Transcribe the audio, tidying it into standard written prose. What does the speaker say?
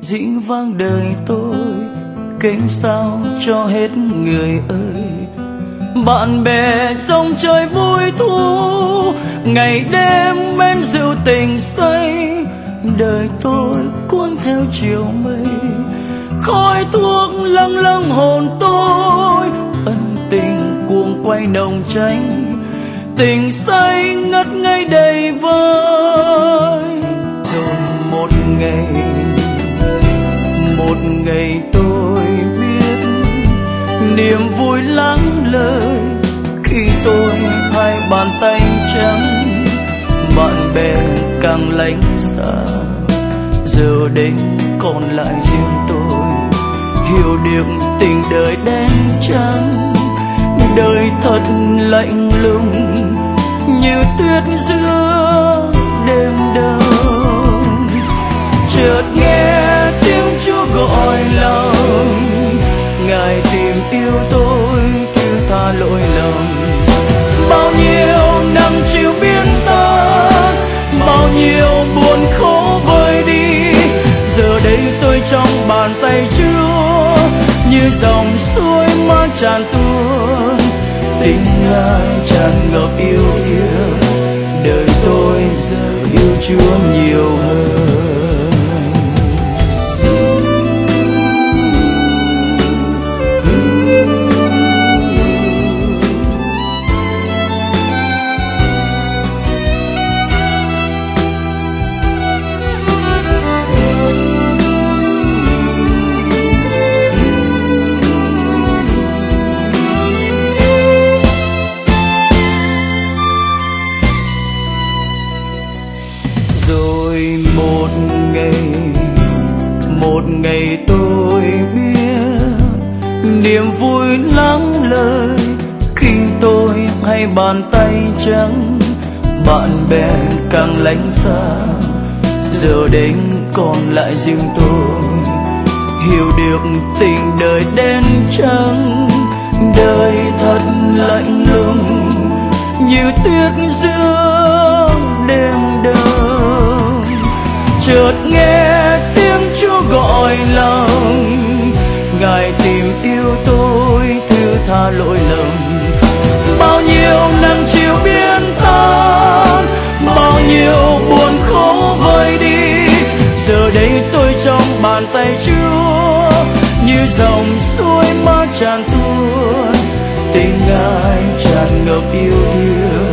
dĩ vãng đời tôi kênh sao cho hết người ơi. Bạn bè dòng trời vui thu, ngày đêm bên rượu tình say. Đời tôi cuốn theo chiều mây, khói thuốc lâng lâng hồn tôi. Ân tình cuồng quay nồng cháy, tình say ngất ngây đầy vơi. Rồi một ngày tôi biết niềm vui lắng lời khi tôi hai bàn tay trắng. Bạn bè càng lánh xa, giờ đây còn lại riêng tôi. Hiểu được tình đời đen trắng, đời thật lạnh lùng như tuyết giữa đêm đông. Chợt nghe tiếng Chúa gọi lòng, Ngài tìm yêu tôi thứ tha lỗi lầm. Bao nhiêu năm chịu biến tan, bao nhiêu buồn khổ vơi đi. Giờ đây tôi trong bàn tay Chúa, như dòng suối mát tràn tuôn. Tình Ngài tràn ngập yêu thương, đời tôi giờ yêu Chúa nhiều hơn. Một ngày tôi biết niềm vui lắng lời khi tôi hai bàn tay trắng. Bạn bè càng lánh xa, giờ đây còn lại riêng tôi. Hiểu được tình đời đen trắng, đời thật lạnh lùng như tuyết giữa đêm đông. Chợt nghe tiếng Chúa gọi lòng, Ngài tìm yêu tôi thứ tha lỗi lầm. Bao nhiêu năm chịu biến tan, bao nhiêu buồn khổ vơi đi. Giờ đây tôi trong bàn tay Chúa, như dòng suối mát tràn tuôn. Tình Ngài tràn ngập yêu thương,